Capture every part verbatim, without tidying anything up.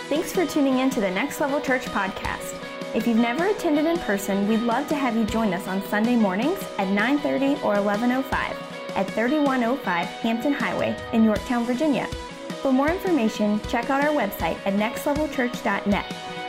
Thanks for tuning in to the Next Level Church podcast. If you've never attended in person, we'd love to have you join us on Sunday mornings at nine thirty or eleven oh five at thirty-one oh five Hampton Highway in Yorktown, Virginia. For more information, check out our website at next level church dot net.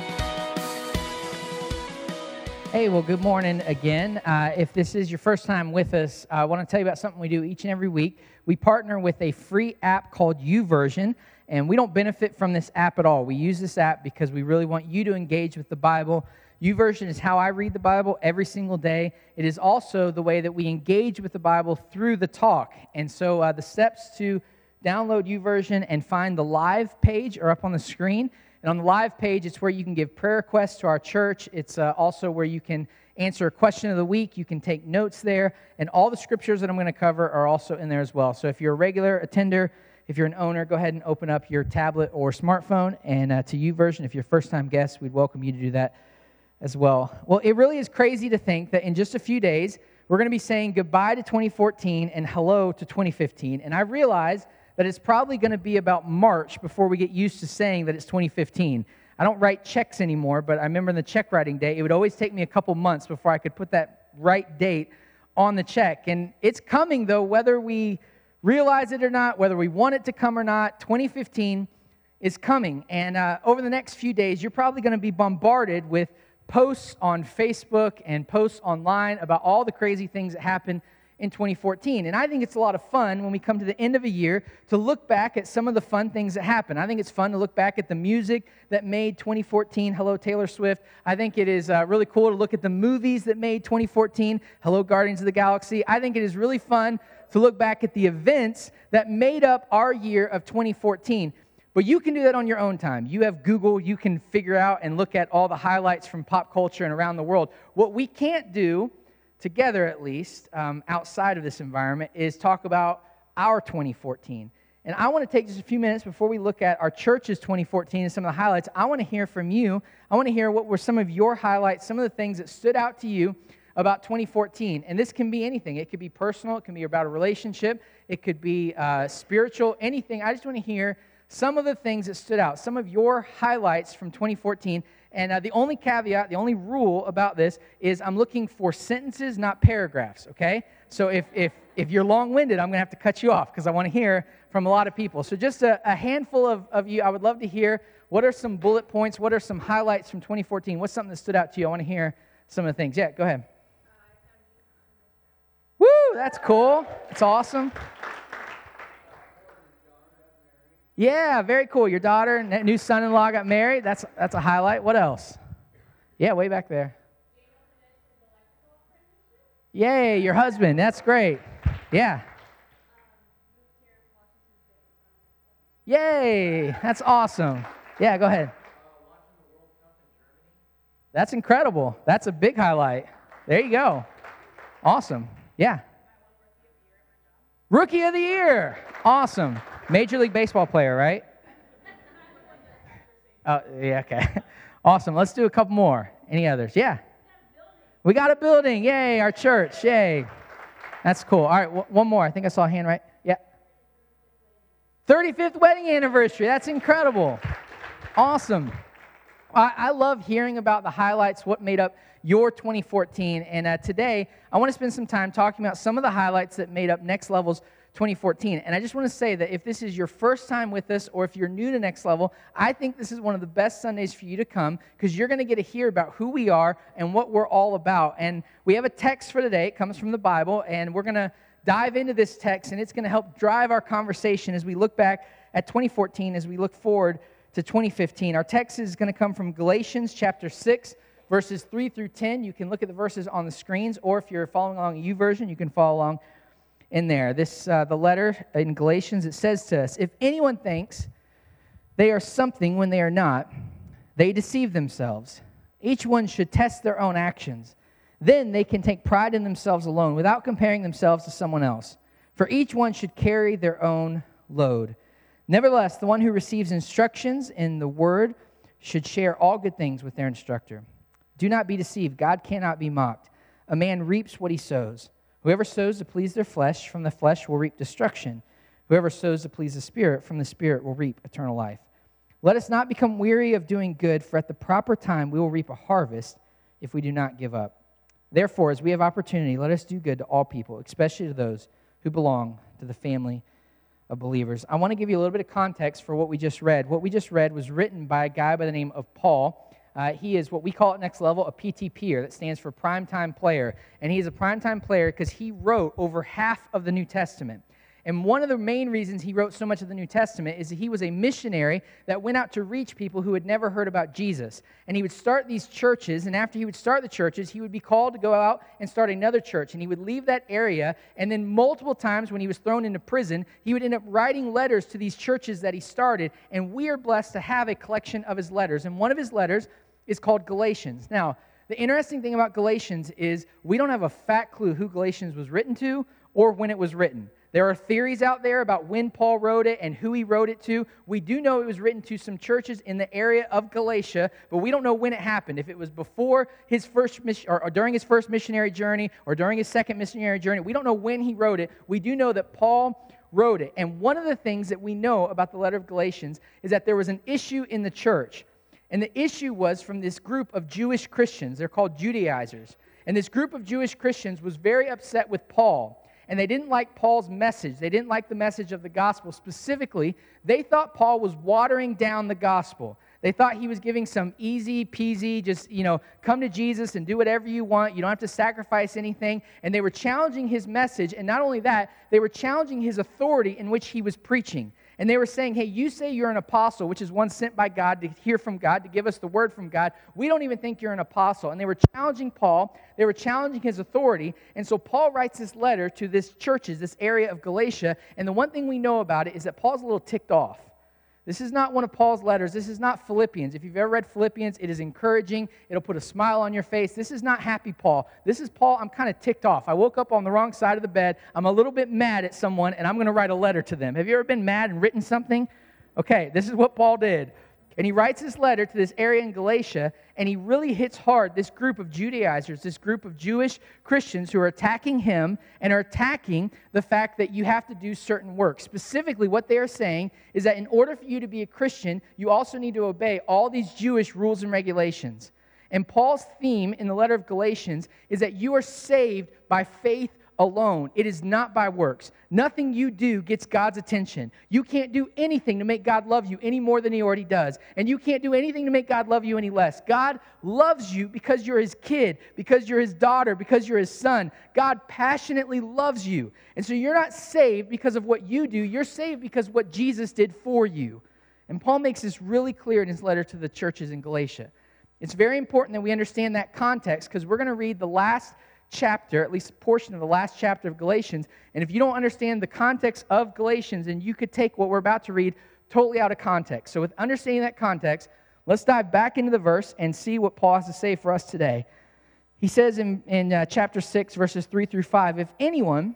Hey, well, good morning again. Uh, if this is your first time with us, I want to tell you about something we do each and every week. We partner with a free app called YouVersion, and we don't benefit from this app at all. We use this app because we really want you to engage with the Bible. YouVersion is how I read the Bible every single day. It is also the way that we engage with the Bible through the talk. And so uh, the steps to download YouVersion and find the live page are up on the screen. And on the live page, it's where you can give prayer requests to our church. It's uh, also where you can answer a question of the week. You can take notes there. And all the scriptures that I'm going to cover are also in there as well. So if you're a regular attender, if you're an owner, go ahead and open up your tablet or smartphone. And uh, to YouVersion, if you're a first-time guest, we'd welcome you to do that as well. Well, it really is crazy to think that in just a few days, we're going to be saying goodbye to twenty fourteen and hello to twenty fifteen. And I realize that it's probably going to be about March before we get used to saying that it's twenty fifteen. I don't write checks anymore, but I remember in the check writing day, it would always take me a couple months before I could put that right date on the check. And it's coming, though, whether we realize it or not, whether we want it to come or not. twenty fifteen is coming. And uh, over the next few days, you're probably going to be bombarded with posts on Facebook and posts online about all the crazy things that happen in twenty fourteen. And I think it's a lot of fun when we come to the end of a year to look back at some of the fun things that happen. I think it's fun to look back at the music that made twenty fourteen. Hello, Taylor Swift. I think it is uh, really cool to look at the movies that made twenty fourteen. Hello, Guardians of the Galaxy. I think it is really fun to look back at the events that made up our year of twenty fourteen. But you can do that on your own time. You have Google. You can figure out and look at all the highlights from pop culture and around the world. What we can't do, together at least, um, outside of this environment, is talk about our twenty fourteen. And I want to take just a few minutes before we look at our church's twenty fourteen and some of the highlights. I want to hear from you. I want to hear what were some of your highlights, some of the things that stood out to you about twenty fourteen. And this can be anything. It could be personal. It can be about a relationship. It could be uh, spiritual, anything. I just want to hear some of the things that stood out, some of your highlights from twenty fourteen. And uh, the only caveat, the only rule about this is I'm looking for sentences, not paragraphs, okay? So if if if you're long-winded, I'm going to have to cut you off because I want to hear from a lot of people. So just a, a handful of, of you, I would love to hear what are some bullet points, what are some highlights from twenty fourteen? What's something that stood out to you? I want to hear some of the things. Yeah, go ahead. Woo, that's cool. That's awesome. Yeah, very cool. Your daughter and new son-in-law got married. That's that's a highlight. What else? Yeah, way back there. Yay, your husband. That's great. Yeah. Yay, that's awesome. Yeah, go ahead. That's incredible. That's a big highlight. There you go. Awesome. Yeah. Rookie of the year. Awesome. Major League Baseball player, right? Oh, yeah, okay. Awesome. Let's do a couple more. Any others? Yeah. We got a building. Yay, our church. Yay. That's cool. All right, w- one more. I think I saw a hand, right? Yeah. thirty-fifth wedding anniversary. That's incredible. Awesome. I, I love hearing about the highlights, what made up your twenty fourteen. And uh, today, I want to spend some time talking about some of the highlights that made up Next Level's twenty fourteen. And I just want to say that if this is your first time with us or if you're new to Next Level, I think this is one of the best Sundays for you to come because you're going to get to hear about who we are and what we're all about. And we have a text for today. It comes from the Bible, and we're going to dive into this text, and it's going to help drive our conversation as we look back at twenty fourteen, as we look forward to twenty fifteen. Our text is going to come from Galatians chapter six, verses three through ten. You can look at the verses on the screens, or if you're following along YouVersion, you can follow along in there. This, uh, the letter in Galatians, it says to us, if anyone thinks they are something when they are not, they deceive themselves. Each one should test their own actions. Then they can take pride in themselves alone without comparing themselves to someone else. For each one should carry their own load. Nevertheless, the one who receives instructions in the word should share all good things with their instructor. Do not be deceived. God cannot be mocked. A man reaps what he sows. Whoever sows to please their flesh, from the flesh will reap destruction. Whoever sows to please the Spirit, from the Spirit will reap eternal life. Let us not become weary of doing good, for at the proper time we will reap a harvest if we do not give up. Therefore, as we have opportunity, let us do good to all people, especially to those who belong to the family of believers. I want to give you a little bit of context for what we just read. What we just read was written by a guy by the name of Paul. Uh, he is what we call at Next Level a P T P-er, that stands for primetime player. And he is a primetime player because he wrote over half of the New Testament. And one of the main reasons he wrote so much of the New Testament is that he was a missionary that went out to reach people who had never heard about Jesus. And he would start these churches, and after he would start the churches, he would be called to go out and start another church. And he would leave that area, and then multiple times when he was thrown into prison, he would end up writing letters to these churches that he started. And we are blessed to have a collection of his letters. And one of his letters is called Galatians. Now, the interesting thing about Galatians is we don't have a fat clue who Galatians was written to or when it was written. There are theories out there about when Paul wrote it and who he wrote it to. We do know it was written to some churches in the area of Galatia, but we don't know when it happened. If it was before his first mission, or, or during his first missionary journey, or during his second missionary journey. We don't know when he wrote it. We do know that Paul wrote it. And one of the things that we know about the letter of Galatians is that there was an issue in the church. And the issue was from this group of Jewish Christians. They're called Judaizers. And this group of Jewish Christians was very upset with Paul. And they didn't like Paul's message. They didn't like the message of the gospel. Specifically, they thought Paul was watering down the gospel. They thought he was giving some easy peasy, just, you know, come to Jesus and do whatever you want. You don't have to sacrifice anything. And they were challenging his message. And not only that, they were challenging his authority in which he was preaching. And they were saying, hey, you say you're an apostle, which is one sent by God to hear from God, to give us the word from God. We don't even think you're an apostle. And they were challenging Paul. They were challenging his authority. And so Paul writes this letter to this churches, this area of Galatia. And the one thing we know about it is that Paul's a little ticked off. This is not one of Paul's letters. This is not Philippians. If you've ever read Philippians, it is encouraging. It'll put a smile on your face. This is not happy Paul. This is Paul, I'm kind of ticked off. I woke up on the wrong side of the bed. I'm a little bit mad at someone, and I'm going to write a letter to them. Have you ever been mad and written something? Okay, this is what Paul did. And he writes this letter to this area in Galatia, and he really hits hard this group of Judaizers, this group of Jewish Christians who are attacking him and are attacking the fact that you have to do certain work. Specifically, what they are saying is that in order for you to be a Christian, you also need to obey all these Jewish rules and regulations. And Paul's theme in the letter of Galatians is that you are saved by faith alone. It is not by works. Nothing you do gets God's attention. You can't do anything to make God love you any more than he already does. And you can't do anything to make God love you any less. God loves you because you're his kid, because you're his daughter, because you're his son. God passionately loves you. And so you're not saved because of what you do. You're saved because of what Jesus did for you. And Paul makes this really clear in his letter to the churches in Galatia. It's very important that we understand that context because we're going to read the last chapter, at least a portion of the last chapter of Galatians. And if you don't understand the context of Galatians, then you could take what we're about to read totally out of context. So with understanding that context, let's dive back into the verse and see what Paul has to say for us today. He says in, in uh, chapter six, verses three through five, if anyone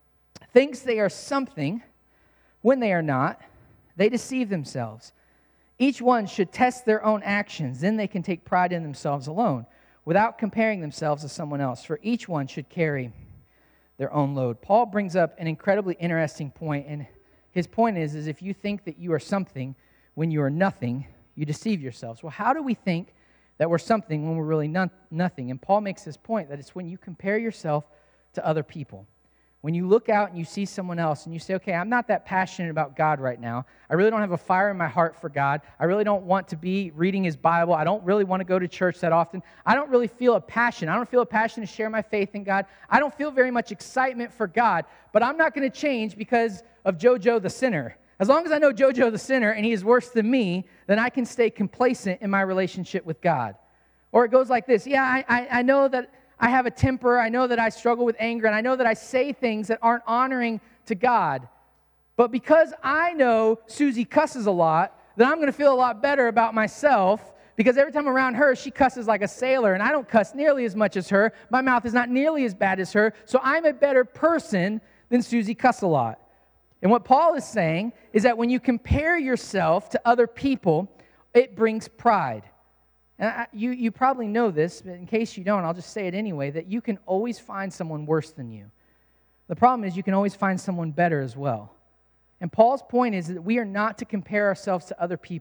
thinks they are something when they are not, they deceive themselves. Each one should test their own actions, then they can take pride in themselves alone, without comparing themselves to someone else, for each one should carry their own load. Paul brings up an incredibly interesting point, and his point is, is if you think that you are something when you are nothing, you deceive yourselves. Well, how do we think that we're something when we're really not, nothing? And Paul makes this point that it's when you compare yourself to other people. When you look out and you see someone else and you say, okay, I'm not that passionate about God right now. I really don't have a fire in my heart for God. I really don't want to be reading his Bible. I don't really want to go to church that often. I don't really feel a passion. I don't feel a passion to share my faith in God. I don't feel very much excitement for God, but I'm not going to change because of JoJo the sinner. As long as I know JoJo the sinner and he is worse than me, then I can stay complacent in my relationship with God. Or it goes like this. Yeah, I, I, I know that I have a temper, I know that I struggle with anger, and I know that I say things that aren't honoring to God. But because I know Susie cusses a lot, then I'm going to feel a lot better about myself because every time I'm around her, she cusses like a sailor, and I don't cuss nearly as much as her. My mouth is not nearly as bad as her, so I'm a better person than Susie cuss a lot. And what Paul is saying is that when you compare yourself to other people, it brings pride. And I, you, you probably know this, but in case you don't, I'll just say it anyway, that you can always find someone worse than you. The problem is you can always find someone better as well. And Paul's point is that we are not to compare ourselves to other people.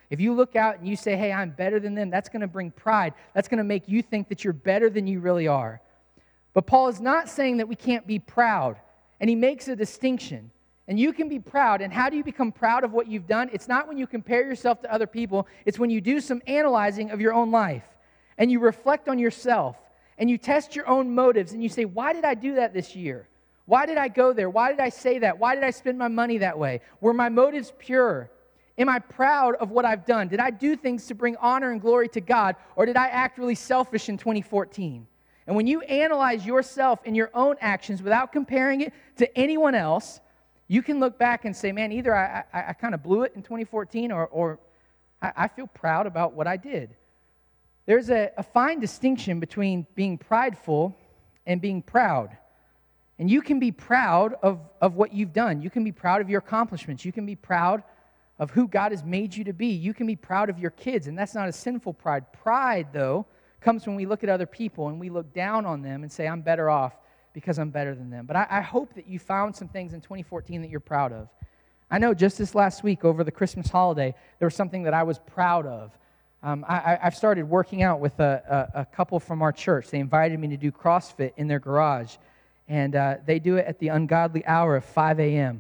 If you look out and you say, hey, I'm better than them, that's going to bring pride. That's going to make you think that you're better than you really are. But Paul is not saying that we can't be proud, and he makes a distinction. And you can be proud, and how do you become proud of what you've done? It's not when you compare yourself to other people. It's when you do some analyzing of your own life, and you reflect on yourself, and you test your own motives, and you say, why did I do that this year? Why did I go there? Why did I say that? Why did I spend my money that way? Were my motives pure? Am I proud of what I've done? Did I do things to bring honor and glory to God, or did I act really selfish in twenty fourteen? And when you analyze yourself and your own actions without comparing it to anyone else, you can look back and say, man, either I, I, I kind of blew it in twenty fourteen, or, or I, I feel proud about what I did. There's a, a fine distinction between being prideful and being proud. And you can be proud of, of what you've done. You can be proud of your accomplishments. You can be proud of who God has made you to be. You can be proud of your kids, and that's not a sinful pride. Pride, though, comes when we look at other people and we look down on them and say, I'm better off because I'm better than them. But I, I hope that you found some things in twenty fourteen that you're proud of. I know just this last week over the Christmas holiday, there was something that I was proud of. Um, I, I've started working out with a, a, a couple from our church. They invited me to do CrossFit in their garage, and uh, they do it at the ungodly hour of five a.m.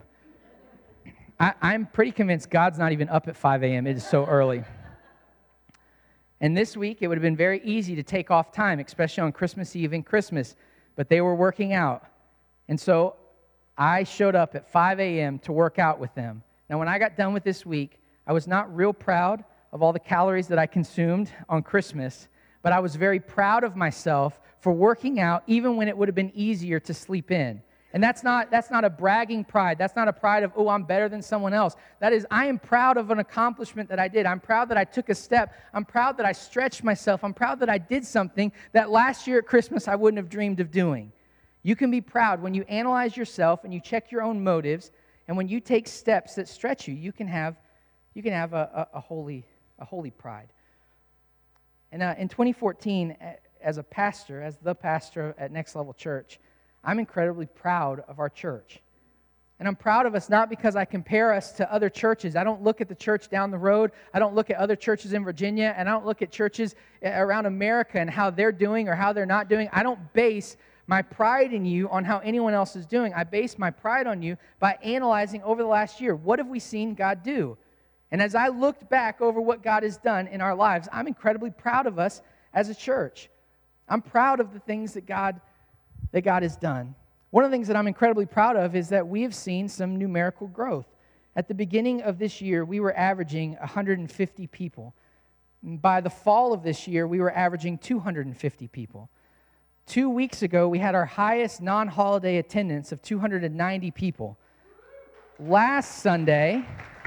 I, I'm pretty convinced God's not even up at five a.m. It is so early. And this week, it would have been very easy to take off time, especially on Christmas Eve and Christmas, but they were working out. And so I showed up at five a.m. to work out with them. Now, when I got done with this week, I was not real proud of all the calories that I consumed on Christmas, but I was very proud of myself for working out even when it would have been easier to sleep in. And that's not that's not a bragging pride. That's not a pride of, oh, I'm better than someone else. That is, I am proud of an accomplishment that I did. I'm proud that I took a step. I'm proud that I stretched myself. I'm proud that I did something that last year at Christmas I wouldn't have dreamed of doing. You can be proud when you analyze yourself and you check your own motives, and when you take steps that stretch you, you can have you can have a, a, a holy a holy pride. And uh, in twenty fourteen, as a pastor, as the pastor at Next Level Church, I'm incredibly proud of our church. And I'm proud of us not because I compare us to other churches. I don't look at the church down the road. I don't look at other churches in Virginia, and I don't look at churches around America and how they're doing or how they're not doing. I don't base my pride in you on how anyone else is doing. I base my pride on you by analyzing over the last year, what have we seen God do? And as I looked back over what God has done in our lives, I'm incredibly proud of us as a church. I'm proud of the things that God that God has done. One of the things that I'm incredibly proud of is that we have seen some numerical growth. At the beginning of this year, we were averaging one hundred fifty people. By the fall of this year, we were averaging two hundred fifty people. Two weeks ago, we had our highest non-holiday attendance of two hundred ninety people. Last Sunday,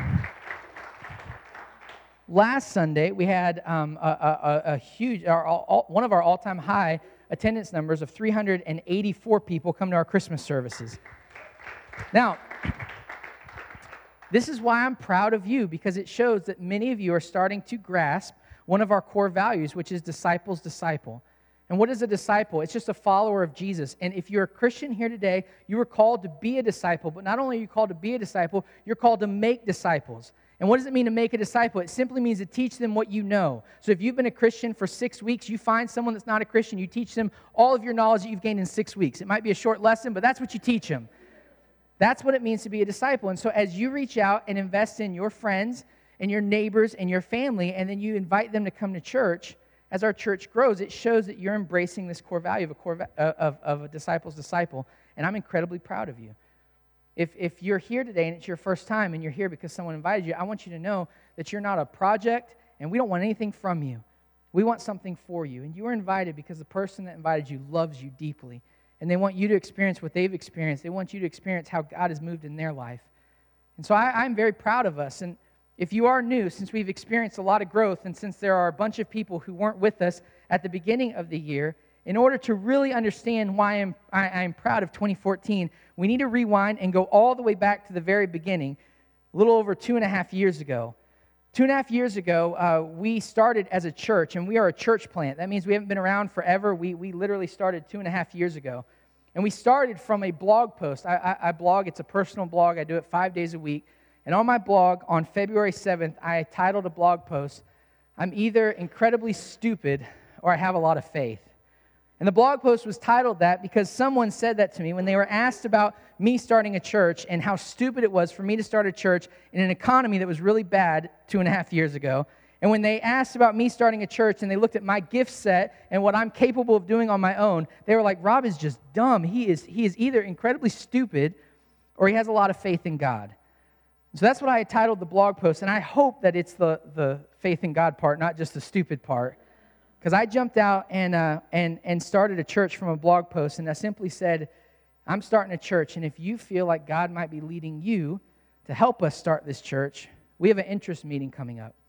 last Sunday, we had um, a, a, a huge, our, all, one of our all-time high attendance numbers of three hundred eighty-four people come to our Christmas services. Now, this is why I'm proud of you, because it shows that many of you are starting to grasp one of our core values, which is disciples disciple. And what is a disciple? It's just a follower of Jesus. And if you're a Christian here today, you are called to be a disciple. But not only are you called to be a disciple, you're called to make disciples. And what does it mean to make a disciple? It simply means to teach them what you know. So if you've been a Christian for six weeks, you find someone that's not a Christian, you teach them all of your knowledge that you've gained in six weeks. It might be a short lesson, but that's what you teach them. That's what it means to be a disciple. And so as you reach out and invest in your friends and your neighbors and your family, and then you invite them to come to church, as our church grows, it shows that you're embracing this core value of a, core va- of, of a disciple's disciple, and I'm incredibly proud of you. If if you're here today and it's your first time and you're here because someone invited you, I want you to know that you're not a project and we don't want anything from you. We want something for you. And you were invited because the person that invited you loves you deeply. And they want you to experience what they've experienced. They want you to experience how God has moved in their life. And so I, I'm very proud of us. And if you are new, since we've experienced a lot of growth and since there are a bunch of people who weren't with us at the beginning of the year, in order to really understand why I'm, I, I'm proud of twenty fourteen, we need to rewind and go all the way back to the very beginning, a little over two and a half years ago. Two and a half years ago, uh, we started as a church, and we are a church plant. That means we haven't been around forever. We we literally started two and a half years ago. And we started from a blog post. I, I, I blog. It's a personal blog. I do it five days a week. And on my blog on February seventh, I titled a blog post, "I'm either incredibly stupid or I have a lot of faith." And the blog post was titled that because someone said that to me when they were asked about me starting a church and how stupid it was for me to start a church in an economy that was really bad two and a half years ago. And when they asked about me starting a church and they looked at my gift set and what I'm capable of doing on my own, they were like, Rob is just dumb. He is, he is either incredibly stupid or he has a lot of faith in God. So that's what I titled the blog post, and I hope that it's the, the faith in God part, not just the stupid part. Because I jumped out and, uh, and, and started a church from a blog post, and I simply said, I'm starting a church, and if you feel like God might be leading you to help us start this church, we have an interest meeting coming up.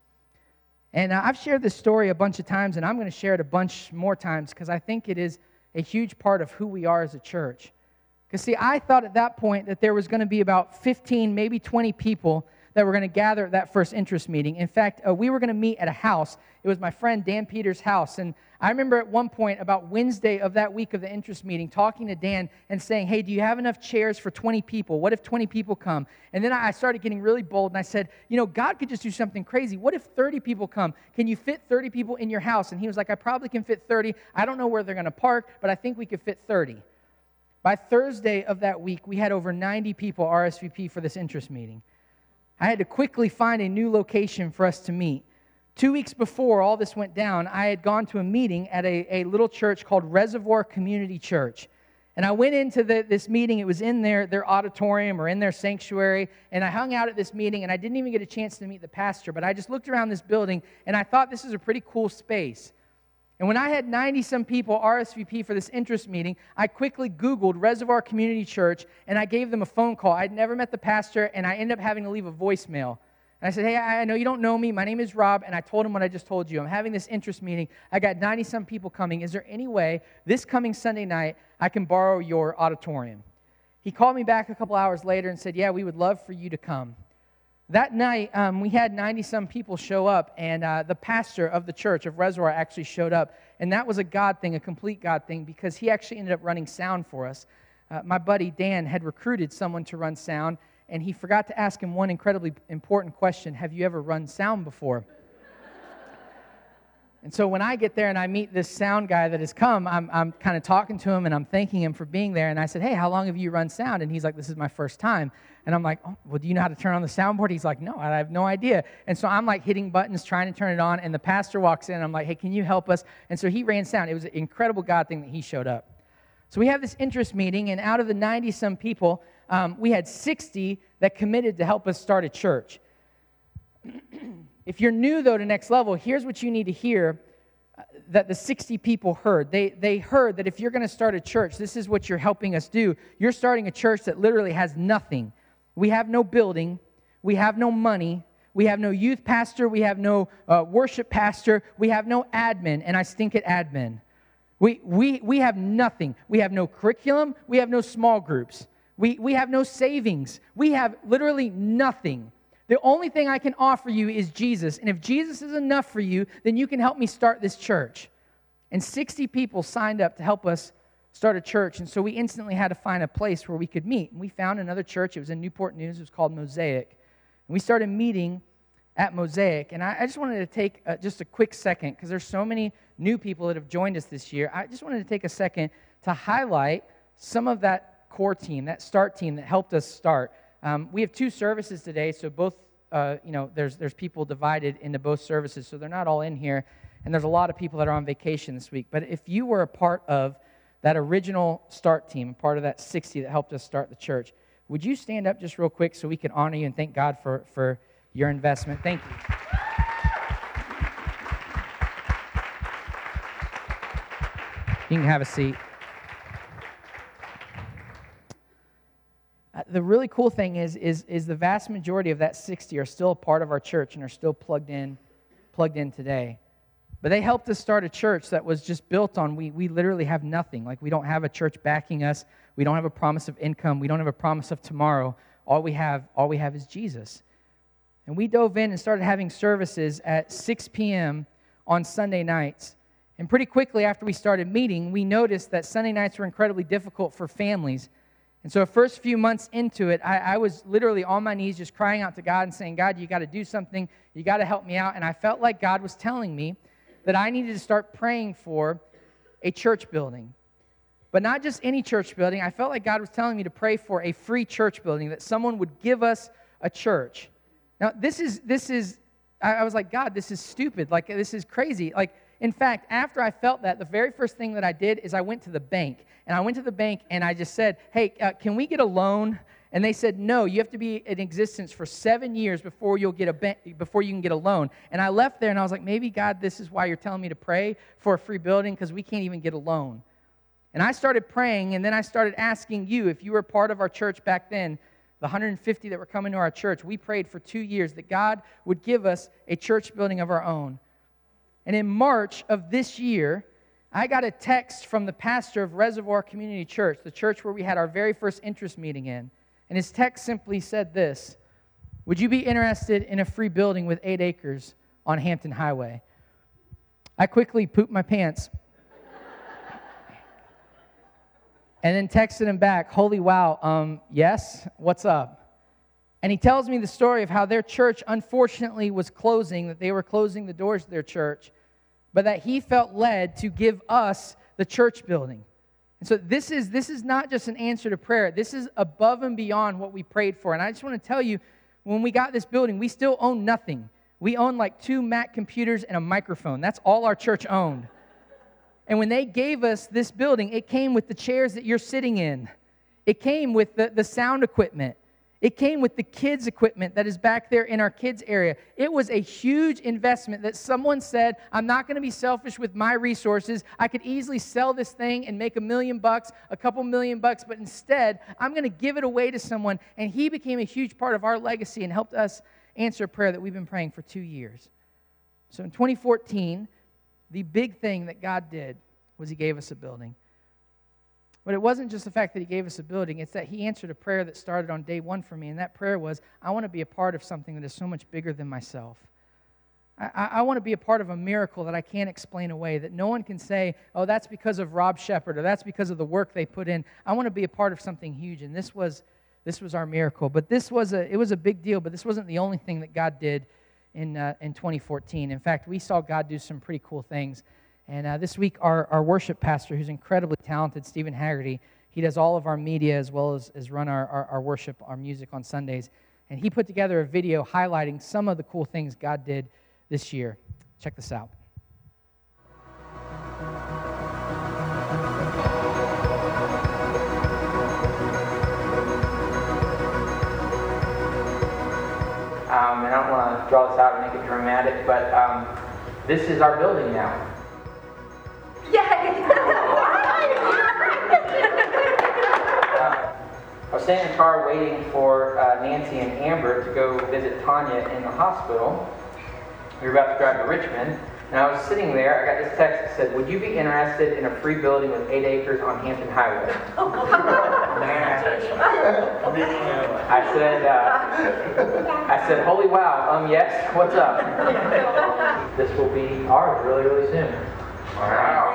And uh, I've shared this story a bunch of times, and I'm going to share it a bunch more times because I think it is a huge part of who we are as a church. Because, see, I thought at that point that there was going to be about fifteen, maybe twenty people that were going to gather at that first interest meeting. In fact, uh, we were going to meet at a house. It was my friend Dan Peters' house. And I remember at one point, about Wednesday of that week of the interest meeting, talking to Dan and saying, hey, do you have enough chairs for twenty people? What if twenty people come? And then I started getting really bold, and I said, you know, God could just do something crazy. What if thirty people come? Can you fit thirty people in your house? And he was like, I probably can fit thirty. I don't know where they're going to park, but I think we could fit thirty. By Thursday of that week, we had over ninety people R S V P for this interest meeting. I had to quickly find a new location for us to meet. Two weeks before all this went down, I had gone to a meeting at a, a little church called Reservoir Community Church. And I went into the, this meeting. It was in their, their auditorium or in their sanctuary. And I hung out at this meeting, and I didn't even get a chance to meet the pastor. But I just looked around this building, and I thought this is a pretty cool space. And when I had ninety-some people R S V P for this interest meeting, I quickly Googled Reservoir Community Church, and I gave them a phone call. I'd never met the pastor, and I ended up having to leave a voicemail. And I said, hey, I know you don't know me. My name is Rob, and I told him what I just told you. I'm having this interest meeting. I got ninety-some people coming. Is there any way this coming Sunday night I can borrow your auditorium? He called me back a couple hours later and said, yeah, we would love for you to come. That night, um, we had ninety-some people show up, and uh, the pastor of the church of Reservoir actually showed up. And that was a God thing, a complete God thing, because he actually ended up running sound for us. Uh, my buddy Dan had recruited someone to run sound, and he forgot to ask him one incredibly important question: have you ever run sound before? And so when I get there and I meet this sound guy that has come, I'm, I'm kind of talking to him and I'm thanking him for being there. And I said, hey, how long have you run sound? And he's like, this is my first time. And I'm like, oh, well, do you know how to turn on the soundboard? He's like, no, I have no idea. And so I'm like hitting buttons, trying to turn it on. And the pastor walks in and I'm like, hey, can you help us? And so he ran sound. It was an incredible God thing that he showed up. So we have this interest meeting, and out of the ninety-some people, um, we had sixty that committed to help us start a church. If you're new, though, to Next Level, here's what you need to hear uh, that the sixty people heard. They, they heard that if you're going to start a church, this is what you're helping us do. You're starting a church that literally has nothing. We have no building. We have no money. We have no youth pastor. We have no uh, worship pastor. We have no admin, and I stink at admin. We, we, we have nothing. We have no curriculum. We have no small groups. We, we have no savings. We have literally nothing. The only thing I can offer you is Jesus. And if Jesus is enough for you, then you can help me start this church. And sixty people signed up to help us start a church. And so we instantly had to find a place where we could meet. And we found another church. It was in Newport News. It was called Mosaic. And we started meeting at Mosaic. And I, I just wanted to take uh, just a quick second, because there's so many new people that have joined us this year. I just wanted to take a second to highlight some of that core team, that start team that helped us start. Um, we have two services today, so both, uh, you know, there's there's people divided into both services, so they're not all in here, and there's a lot of people that are on vacation this week. But if you were a part of that original start team, part of that sixty that helped us start the church, would you stand up just real quick so we can honor you and thank God for, for your investment? Thank you. You can have a seat. The really cool thing is, is, is the vast majority of that sixty are still a part of our church and are still plugged in, plugged in today. But they helped us start a church that was just built on, we, we literally have nothing. Like, we don't have a church backing us. We don't have a promise of income. We don't have a promise of tomorrow. All we have, all we have is Jesus. And we dove in and started having services at six p.m. on Sunday nights. And pretty quickly after we started meeting, we noticed that Sunday nights were incredibly difficult for families. And so the first few months into it, I, I was literally on my knees just crying out to God and saying, God, you got to do something. You got to help me out. And I felt like God was telling me that I needed to start praying for a church building. But not just any church building. I felt like God was telling me to pray for a free church building, that someone would give us a church. Now, this is, this is, I, I was like, God, this is stupid. Like, this is crazy. Like, in fact, after I felt that, the very first thing that I did is I went to the bank. And I went to the bank and I just said, hey, uh, can we get a loan? And they said, no, you have to be in existence for seven years before you'll get a ban- before you can get a loan. And I left there and I was like, maybe, God, this is why you're telling me to pray for a free building, because we can't even get a loan. And I started praying, and then I started asking you, if you were part of our church back then, the one hundred fifty that were coming to our church, we prayed for two years that God would give us a church building of our own. And in March of this year, I got a text from the pastor of Reservoir Community Church, the church where we had our very first interest meeting in. And his text simply said this: would you be interested in a free building with eight acres on Hampton Highway? I quickly pooped my pants and then texted him back, holy wow, um, yes, what's up? And he tells me the story of how their church unfortunately was closing, that they were closing the doors to their church, but that he felt led to give us the church building. And so this is this is not just an answer to prayer. This is above and beyond what we prayed for. And I just want to tell you, when we got this building, we still own nothing. We own like two Mac computers and a microphone. That's all our church owned. And when they gave us this building, it came with the chairs that you're sitting in. It came with the, the sound equipment. It came with the kids' equipment that is back there in our kids' area. It was a huge investment that someone said, I'm not going to be selfish with my resources. I could easily sell this thing and make a million bucks, a couple million bucks, but instead, I'm going to give it away to someone. And he became a huge part of our legacy and helped us answer a prayer that we've been praying for two years. So in twenty fourteen, the big thing that God did was he gave us a building. But it wasn't just the fact that he gave us a building, it's that he answered a prayer that started on day one for me, and that prayer was, I want to be a part of something that is so much bigger than myself. I, I, I want to be a part of a miracle that I can't explain away, that no one can say, oh, that's because of Rob Shepard, or that's because of the work they put in. I want to be a part of something huge, and this was this was our miracle. But this was a it was a big deal, but this wasn't the only thing that God did in uh, in twenty fourteen. In fact, we saw God do some pretty cool things. And uh, this week, our, our worship pastor, who's incredibly talented, Stephen Haggerty, he does all of our media as well as, as run our, our, our worship, our music on Sundays. And he put together a video highlighting some of the cool things God did this year. Check this out. Um, and I don't want to draw this out and make it dramatic, but um, this is our building now. I was sitting in the car waiting for uh, Nancy and Amber to go visit Tanya in the hospital. We were about to drive to Richmond, and I was sitting there. I got this text that said, would you be interested in a free building with eight acres on Hampton Highway? I said, uh, I said, holy wow, um, yes, what's up? This will be ours really, really soon. Wow.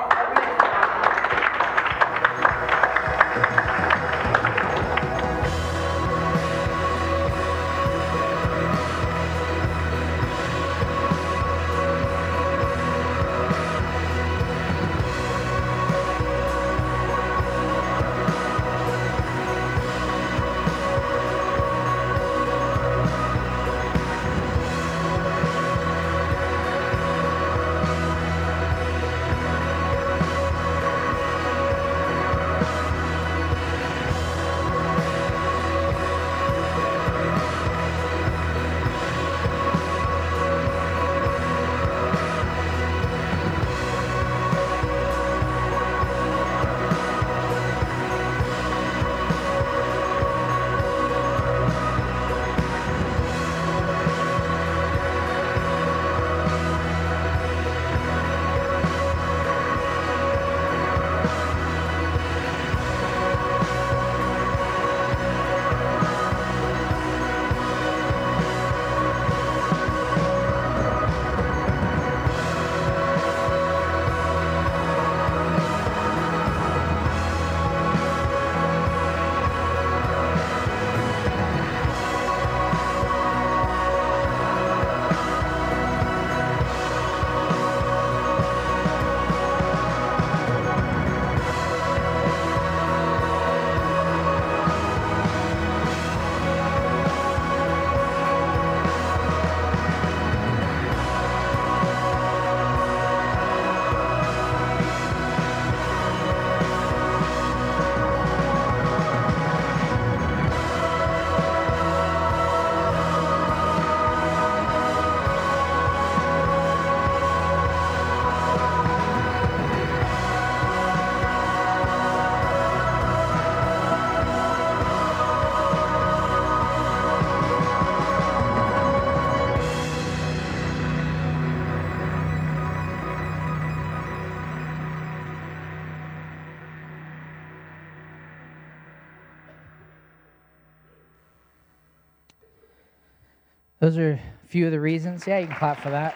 Those are a few of the reasons. Yeah, you can clap for that.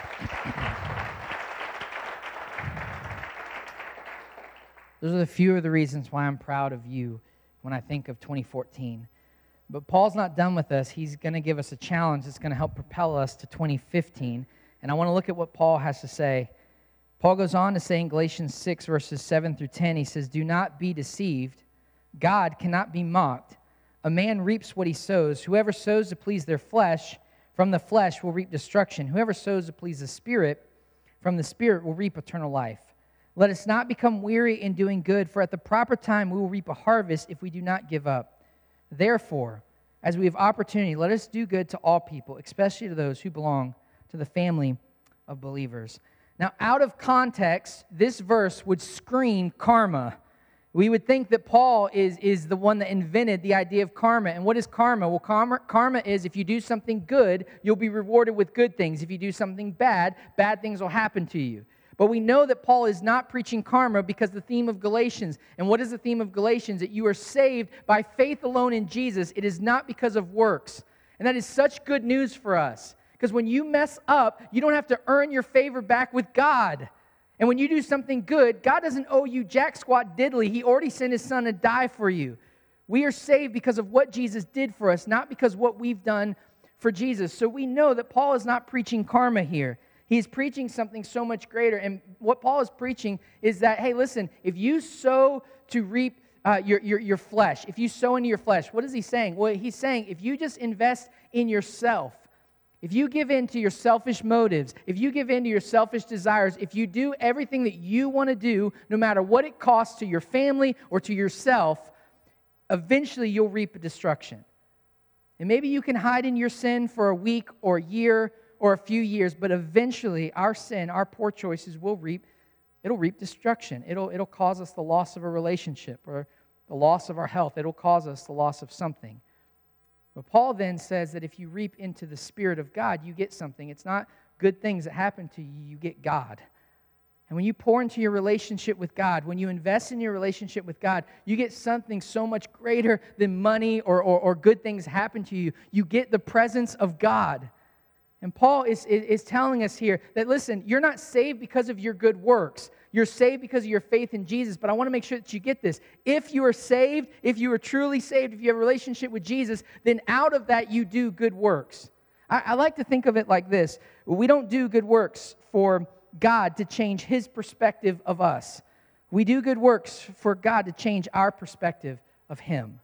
Those are the few of the reasons why I'm proud of you when I think of twenty fourteen. But Paul's not done with us. He's going to give us a challenge that's going to help propel us to twenty fifteen. And I want to look at what Paul has to say. Paul goes on to say in Galatians six, verses seven through ten, he says, "Do not be deceived. God cannot be mocked. A man reaps what he sows. Whoever sows to please their flesh, from the flesh will reap destruction. Whoever sows to please the Spirit, from the Spirit will reap eternal life. Let us not become weary in doing good, for at the proper time we will reap a harvest if we do not give up. Therefore, as we have opportunity, let us do good to all people, especially to those who belong to the family of believers." Now, out of context, this verse would scream karma. We would think that Paul is, is the one that invented the idea of karma. And what is karma? Well, karma, karma is if you do something good, you'll be rewarded with good things. If you do something bad, bad things will happen to you. But we know that Paul is not preaching karma because the theme of Galatians, and what is the theme of Galatians? That you are saved by faith alone in Jesus. It is not because of works. And that is such good news for us. Because when you mess up, you don't have to earn your favor back with God. And when you do something good, God doesn't owe you jack squat diddly. He already sent His Son to die for you. We are saved because of what Jesus did for us, not because of what we've done for Jesus. So we know that Paul is not preaching karma here. He's preaching something so much greater. And what Paul is preaching is that, hey, listen, if you sow to reap uh, your, your, your flesh, if you sow into your flesh, what is he saying? Well, he's saying if you just invest in yourself, if you give in to your selfish motives, if you give in to your selfish desires, if you do everything that you want to do, no matter what it costs to your family or to yourself, eventually you'll reap a destruction. And maybe you can hide in your sin for a week or a year or a few years, but eventually our sin, our poor choices will reap, it'll reap destruction. It'll, it'll cause us the loss of a relationship or the loss of our health. It'll cause us the loss of something. But Paul then says that if you reap into the Spirit of God, you get something. It's not good things that happen to you, you get God. And when you pour into your relationship with God, when you invest in your relationship with God, you get something so much greater than money or, or, or good things happen to you. You get the presence of God. And Paul is, is, is telling us here that, listen, you're not saved because of your good works. You're saved because of your faith in Jesus. But I want to make sure that you get this. If you are saved, if you are truly saved, if you have a relationship with Jesus, then out of that you do good works. I, I like to think of it like this. We don't do good works for God to change His perspective of us. We do good works for God to change our perspective of Him.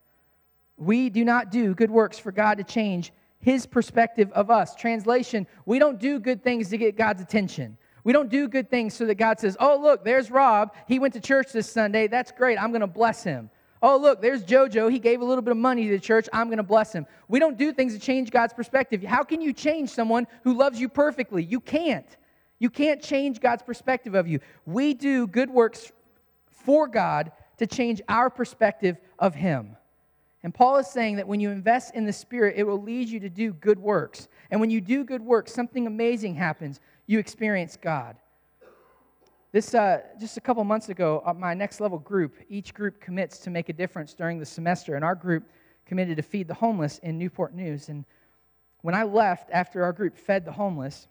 We do not do good works for God to change His perspective of us. Translation, we don't do good things to get God's attention. We don't do good things so that God says, oh, look, there's Rob. He went to church this Sunday. That's great. I'm going to bless him. Oh, look, there's JoJo. He gave a little bit of money to the church. I'm going to bless him. We don't do things to change God's perspective. How can you change someone who loves you perfectly? You can't. You can't change God's perspective of you. We do good works for God to change our perspective of Him. And Paul is saying that when you invest in the Spirit, it will lead you to do good works. And when you do good works, something amazing happens. You experience God. This uh, just a couple months ago, uh, my next level group, each group commits to make a difference during the semester, and our group committed to feed the homeless in Newport News. And when I left after our group fed the homeless,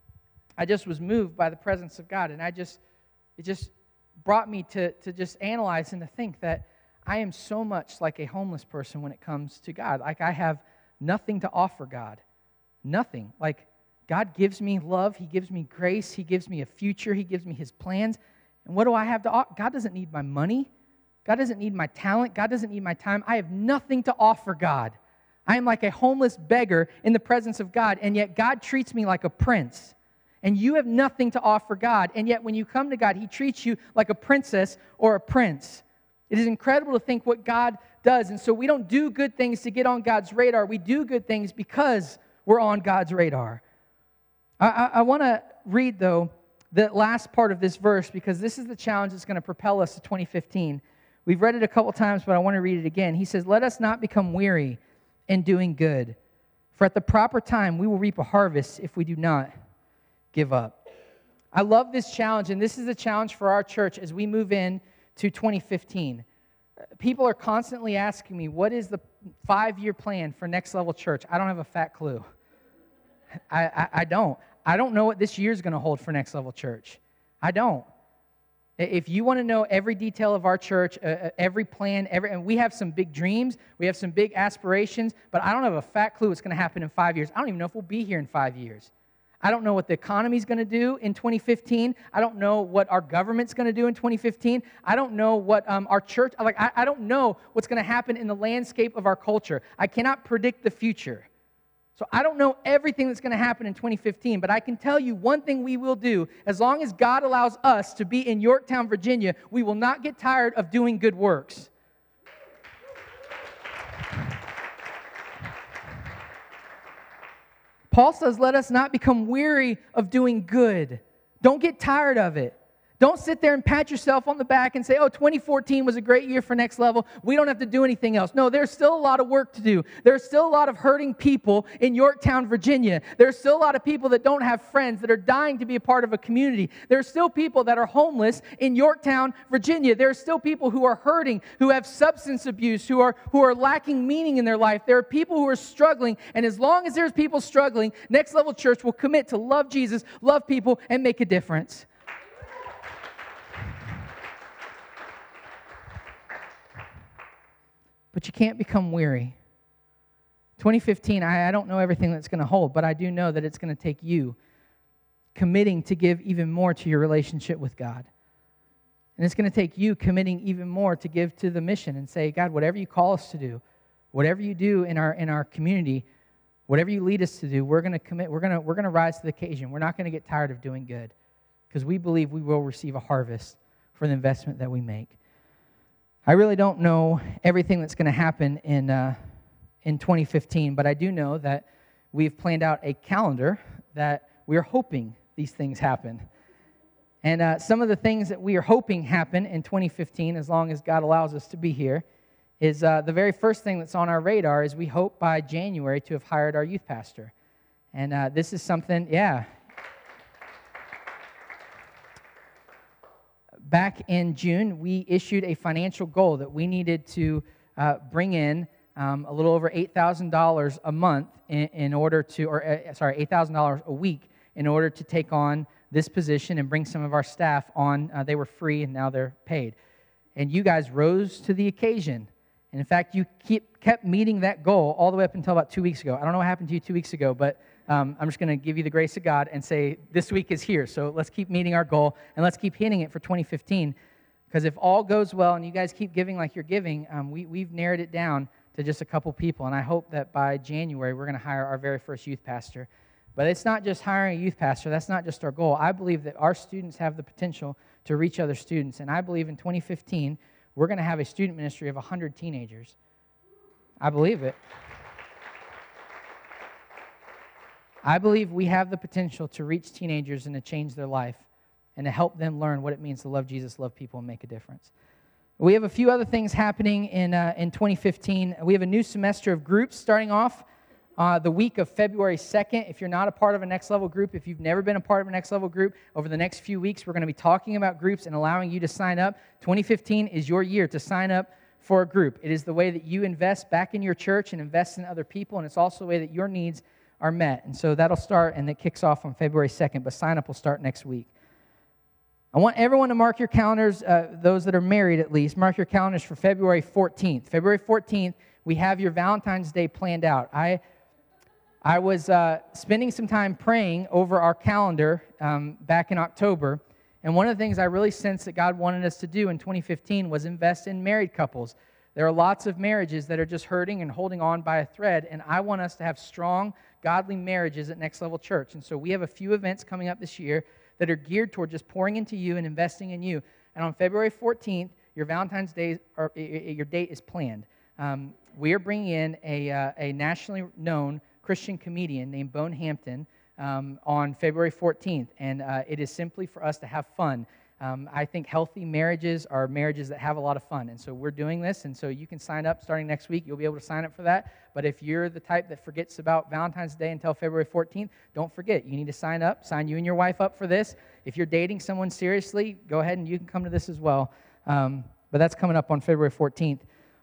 I just was moved by the presence of God, and I just it just brought me to to just analyze and to think that I am so much like a homeless person when it comes to God. Like I have nothing to offer God, nothing. Like God gives me love. He gives me grace. He gives me a future. He gives me His plans. And what do I have to offer? God doesn't need my money. God doesn't need my talent. God doesn't need my time. I have nothing to offer God. I am like a homeless beggar in the presence of God, and yet God treats me like a prince. And you have nothing to offer God, and yet when you come to God, He treats you like a princess or a prince. It is incredible to think what God does. And so we don't do good things to get on God's radar. We do good things because we're on God's radar. I, I, I want to read, though, the last part of this verse because this is the challenge that's going to propel us to twenty fifteen. We've read it a couple times, but I want to read it again. He says, "Let us not become weary in doing good, for at the proper time we will reap a harvest if we do not give up." I love this challenge, and this is a challenge for our church as we move in to twenty fifteen. People are constantly asking me, what is the five-year plan for Next Level Church? I don't have a fat clue. I, I, I don't. I don't know what this year's going to hold for Next Level Church. I don't. If you want to know every detail of our church, uh, every plan, every, and we have some big dreams, we have some big aspirations, but I don't have a fat clue what's going to happen in five years. I don't even know if we'll be here in five years. I don't know what the economy's going to do in twenty fifteen. I don't know what our government's going to do in twenty fifteen. I don't know what um, our church, like I, I don't know what's going to happen in the landscape of our culture. I cannot predict the future. So I don't know everything that's going to happen in twenty fifteen, but I can tell you one thing we will do. As long as God allows us to be in Yorktown, Virginia, we will not get tired of doing good works. Paul says, let us not become weary of doing good. Don't get tired of it. Don't sit there and pat yourself on the back and say, oh, twenty fourteen was a great year for Next Level. We don't have to do anything else. No, there's still a lot of work to do. There's still a lot of hurting people in Yorktown, Virginia. There's still a lot of people that don't have friends, that are dying to be a part of a community. There's still people that are homeless in Yorktown, Virginia. There's still people who are hurting, who have substance abuse, who are, who are lacking meaning in their life. There are people who are struggling, and as long as there's people struggling, Next Level Church will commit to love Jesus, love people, and make a difference. But you can't become weary. twenty fifteen, I, I don't know everything that's going to hold, but I do know that it's going to take you committing to give even more to your relationship with God. And it's going to take you committing even more to give to the mission and say, God, whatever you call us to do, whatever you do in our in our community, whatever you lead us to do, we're going to commit, we're going to we're going to rise to the occasion. We're not going to get tired of doing good because we believe we will receive a harvest for the investment that we make. I really don't know everything that's going to happen in uh, in twenty fifteen, but I do know that we've planned out a calendar that we are hoping these things happen. And uh, some of the things that we are hoping happen in twenty fifteen, as long as God allows us to be here, is uh, the very first thing that's on our radar is we hope by January to have hired our youth pastor. And uh, this is something, yeah. Back in June, we issued a financial goal that we needed to uh, bring in um, a little over eight thousand dollars a month in, in order to, or uh, sorry, eight thousand dollars a week in order to take on this position and bring some of our staff on. Uh, they were free and now they're paid. And you guys rose to the occasion. And in fact, you keep, kept meeting that goal all the way up until about two weeks ago. I don't know what happened to you two weeks ago, but Um, I'm just going to give you the grace of God and say this week is here. So let's keep meeting our goal and let's keep hitting it for twenty fifteen. Because if all goes well and you guys keep giving like you're giving, um, we, we've narrowed it down to just a couple people. And I hope that by January we're going to hire our very first youth pastor. But it's not just hiring a youth pastor. That's not just our goal. I believe that our students have the potential to reach other students. And I believe in twenty fifteen we're going to have a student ministry of one hundred teenagers. I believe it. I believe we have the potential to reach teenagers and to change their life and to help them learn what it means to love Jesus, love people, and make a difference. We have a few other things happening in uh, in twenty fifteen. We have a new semester of groups starting off uh, the week of February second. If you're not a part of a Next Level group, if you've never been a part of a Next Level group, over the next few weeks, we're going to be talking about groups and allowing you to sign up. twenty fifteen is your year to sign up for a group. It is the way that you invest back in your church and invest in other people, and it's also the way that your needs are met. And so that'll start, and it kicks off on February second, but sign-up will start next week. I want everyone to mark your calendars, uh, those that are married at least, mark your calendars for February fourteenth. February fourteenth, we have your Valentine's Day planned out. I I was uh, spending some time praying over our calendar um, back in October, and one of the things I really sensed that God wanted us to do in twenty fifteen was invest in married couples. There are lots of marriages that are just hurting and holding on by a thread, and I want us to have strong, godly marriages at Next Level Church. And so we have a few events coming up this year that are geared toward just pouring into you and investing in you. And on February fourteenth, your Valentine's Day, or your date is planned. Um, we are bringing in a, uh, a nationally known Christian comedian named Bone Hampton um, on February fourteenth. And uh, it is simply for us to have fun. Um, I think healthy marriages are marriages that have a lot of fun. And so we're doing this, and so you can sign up starting next week. You'll be able to sign up for that. But if you're the type that forgets about Valentine's Day until February fourteenth, don't forget. You need to sign up. Sign you and your wife up for this. If you're dating someone seriously, go ahead and you can come to this as well. Um, but that's coming up on February fourteenth.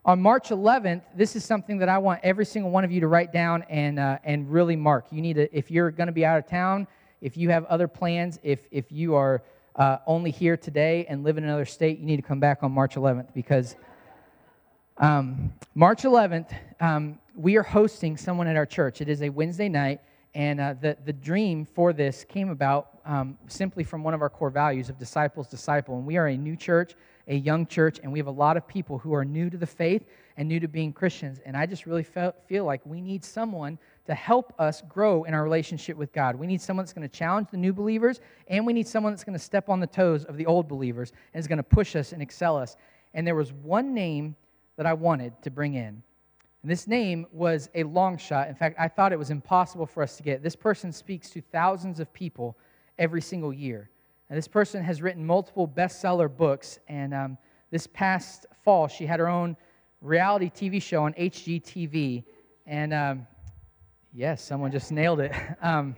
On March eleventh, this is something that I want every single one of you to write down and uh, and really mark. You need to, if you're going to be out of town, if you have other plans, if if you are uh, only here today and live in another state, you need to come back on March eleventh, because um, March eleventh, um, we are hosting someone at our church. It is a Wednesday night, and uh, the the dream for this came about um, simply from one of our core values of disciples disciple, and we are a new church, a young church, and we have a lot of people who are new to the faith and new to being Christians. And I just really felt, feel like we need someone to help us grow in our relationship with God. We need someone that's going to challenge the new believers, and we need someone that's going to step on the toes of the old believers and is going to push us and excel us. And there was one name that I wanted to bring in. And this name was a long shot. In fact, I thought it was impossible for us to get. This person speaks to thousands of people every single year. And this person has written multiple bestseller books, and um, this past fall, she had her own reality T V show on H G T V, and um, yes, someone just nailed it. Um,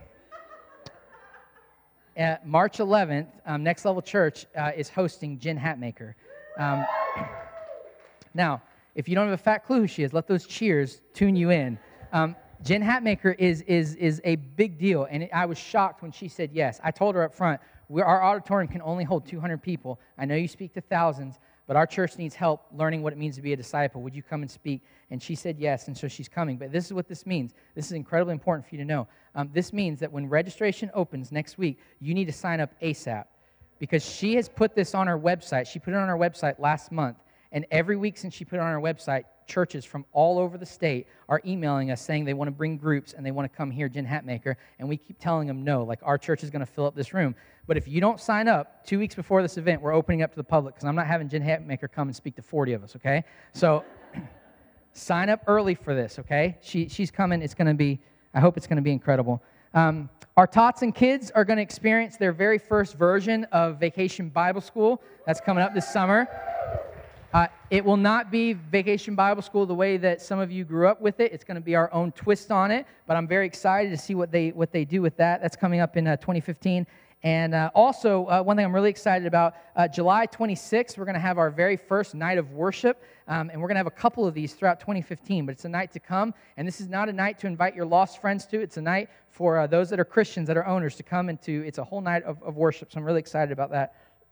at March eleventh, um, Next Level Church uh, is hosting Jen Hatmaker. Um, now, if you don't have a fat clue who she is, let those cheers tune you in. Um, Jen Hatmaker is is is a big deal, and it, I was shocked when she said yes. I told her up front, we're, our auditorium can only hold two hundred people. I know you speak to thousands, but our church needs help learning what it means to be a disciple. Would you come and speak? And she said yes, and so she's coming. But this is what this means. This is incredibly important for you to know. Um, this means that when registration opens next week, you need to sign up ASAP, because she has put this on her website. She put it on her website last month, and every week since she put it on her website, churches from all over the state are emailing us saying they want to bring groups and they want to come hear Jen Hatmaker, and we keep telling them no, like our church is going to fill up this room. But if you don't sign up, two weeks before this event, we're opening up to the public, because I'm not having Jen Hatmaker come and speak to forty of us, okay? So sign up early for this, okay? She She's coming. It's going to be, I hope it's going to be incredible. Um, our tots and kids are going to experience their very first version of Vacation Bible School. That's coming up this summer. Uh, it will not be Vacation Bible School the way that some of you grew up with it. It's going to be our own twist on it, but I'm very excited to see what they what they do with that. That's coming up in uh, twenty fifteen. And uh, also, uh, one thing I'm really excited about, uh, July twenty-sixth, we're going to have our very first night of worship, um, and we're going to have a couple of these throughout twenty fifteen, but it's a night to come, and this is not a night to invite your lost friends to. It's a night for uh, those that are Christians, that are owners, to come into. It's a whole night of, of worship, so I'm really excited about that.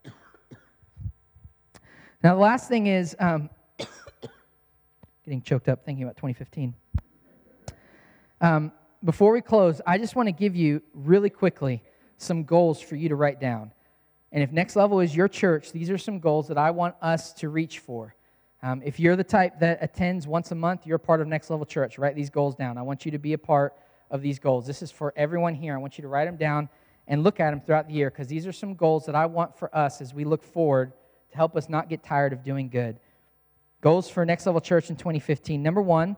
Now, the last thing is, um, getting choked up thinking about twenty fifteen. Um, before we close, I just want to give you, really quickly, some goals for you to write down. And if Next Level is your church, these are some goals that I want us to reach for. Um, if you're the type that attends once a month, you're a part of Next Level Church. Write these goals down. I want you to be a part of these goals. This is for everyone here. I want you to write them down and look at them throughout the year, because these are some goals that I want for us as we look forward to help us not get tired of doing good. Goals for Next Level Church in twenty fifteen. Number one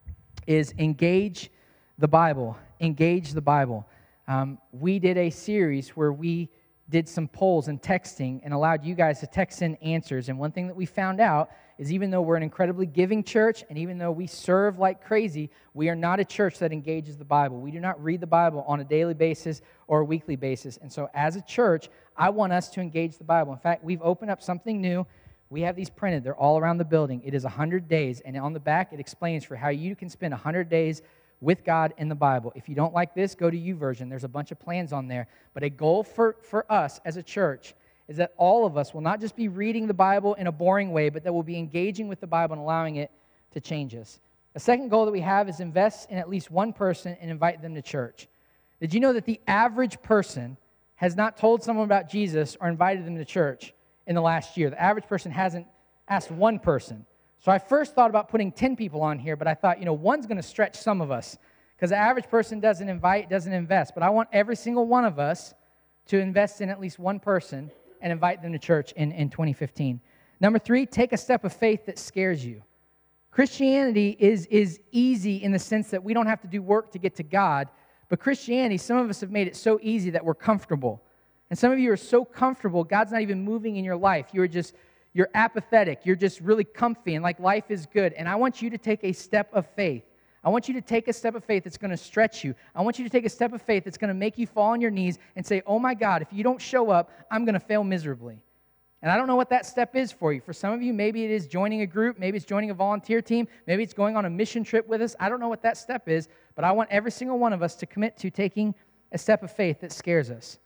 is engage the Bible. Engage the Bible. Um, we did a series where we did some polls and texting and allowed you guys to text in answers. And one thing that we found out is, even though we're an incredibly giving church, and even though we serve like crazy, we are not a church that engages the Bible. We do not read the Bible on a daily basis or a weekly basis. And so as a church, I want us to engage the Bible. In fact, we've opened up something new. We have these printed. They're all around the building. It is one hundred days, and on the back it explains for how you can spend one hundred days with God in the Bible. If you don't like this, go to YouVersion. There's a bunch of plans on there. But a goal for, for us as a church is that all of us will not just be reading the Bible in a boring way, but that we'll be engaging with the Bible and allowing it to change us. A second goal that we have is invest in at least one person and invite them to church. Did you know that the average person has not told someone about Jesus or invited them to church in the last year? The average person hasn't asked one person. So I first thought about putting ten people on here, but I thought, you know, one's going to stretch some of us, because the average person doesn't invite, doesn't invest. But I want every single one of us to invest in at least one person and invite them to church in, in twenty fifteen. Number three, take a step of faith that scares you. Christianity is, is easy in the sense that we don't have to do work to get to God, but Christianity, some of us have made it so easy that we're comfortable. And some of you are so comfortable, God's not even moving in your life. You're just You're apathetic. You're just really comfy and like life is good. And I want you to take a step of faith. I want you to take a step of faith that's going to stretch you. I want you to take a step of faith that's going to make you fall on your knees and say, oh my God, if you don't show up, I'm going to fail miserably. And I don't know what that step is for you. For some of you, maybe it is joining a group, maybe it's joining a volunteer team, maybe it's going on a mission trip with us. I don't know what that step is, but I want every single one of us to commit to taking a step of faith that scares us.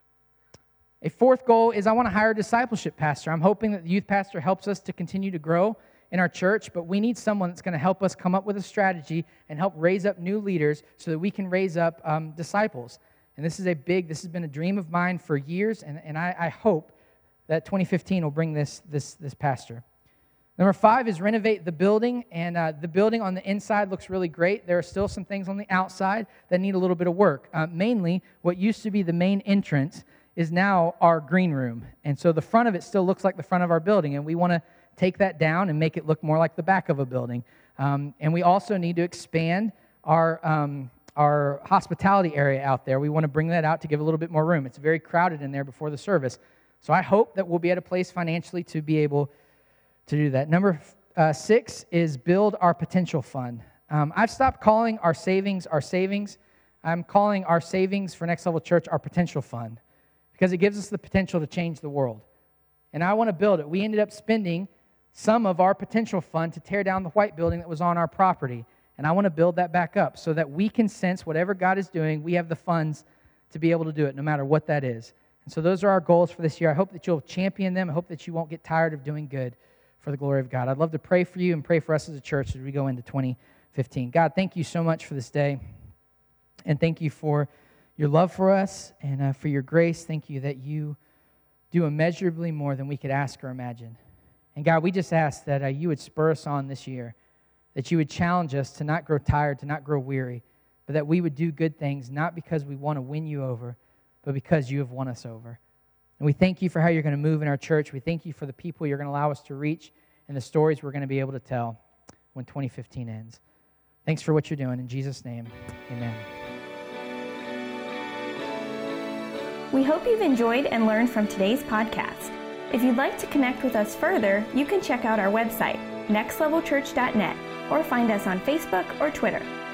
A fourth goal is I want to hire a discipleship pastor. I'm hoping that the youth pastor helps us to continue to grow in our church, but we need someone that's going to help us come up with a strategy and help raise up new leaders so that we can raise up um, disciples. And this is a big, this has been a dream of mine for years, and, and I, I hope that twenty fifteen will bring this, this, this pastor. Number five is renovate the building, and uh, the building on the inside looks really great. There are still some things on the outside that need a little bit of work. Uh, mainly, what used to be the main entrance is now our green room, and so the front of it still looks like the front of our building, and we want to take that down and make it look more like the back of a building. Um, and we also need to expand our um, our hospitality area out there. We want to bring that out to give a little bit more room. It's very crowded in there before the service. So I hope that we'll be at a place financially to be able to do that. Number uh, six is build our potential fund. Um, I've stopped calling our savings our savings. I'm calling our savings for Next Level Church our potential fund because it gives us the potential to change the world. And I want to build it. We ended up spending some of our potential fund to tear down the white building that was on our property. And I want to build that back up so that we can sense whatever God is doing, we have the funds to be able to do it, no matter what that is. And so those are our goals for this year. I hope that you'll champion them. I hope that you won't get tired of doing good for the glory of God. I'd love to pray for you and pray for us as a church as we go into twenty fifteen. God, thank you so much for this day. And thank you for your love for us and uh, for your grace. Thank you that you do immeasurably more than we could ask or imagine. And God, we just ask that uh, you would spur us on this year, that you would challenge us to not grow tired, to not grow weary, but that we would do good things, not because we want to win you over, but because you have won us over. And we thank you for how you're going to move in our church. We thank you for the people you're going to allow us to reach and the stories we're going to be able to tell when twenty fifteen ends. Thanks for what you're doing. In Jesus' name, amen. We hope you've enjoyed and learned from today's podcast. If you'd like to connect with us further, you can check out our website, next level church dot net, or find us on Facebook or Twitter.